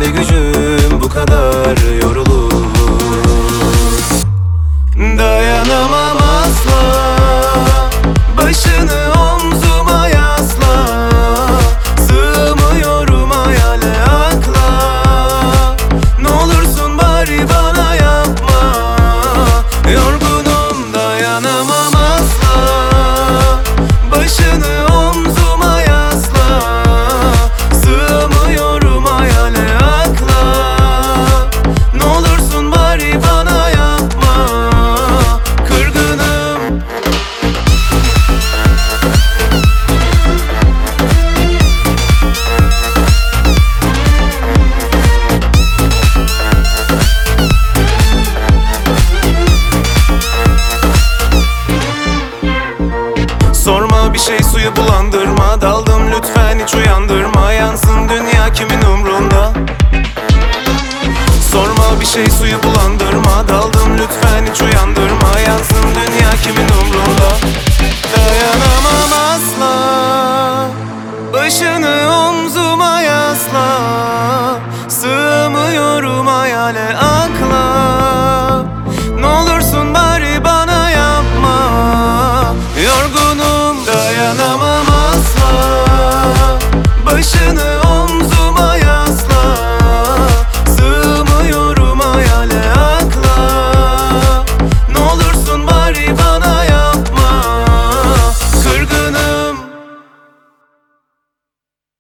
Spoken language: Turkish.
de gücüm bu kadar yorulur. Dayanamam asla, başını omzuma yasla. Sığmıyorum hayale akla. Ne olursun bari bana yapma. Yorgunum, dayanamam asla. Başını omzuma yasla. Sığmıyorum hayale akla. Ne olursun bari bana yapma. Kırgınım. Sorma bir şey, suyu bulandırma. Daldım, lütfen hiç uyandırma. Yansın dünya, kimin umrunda? Sorma bir şey, suyu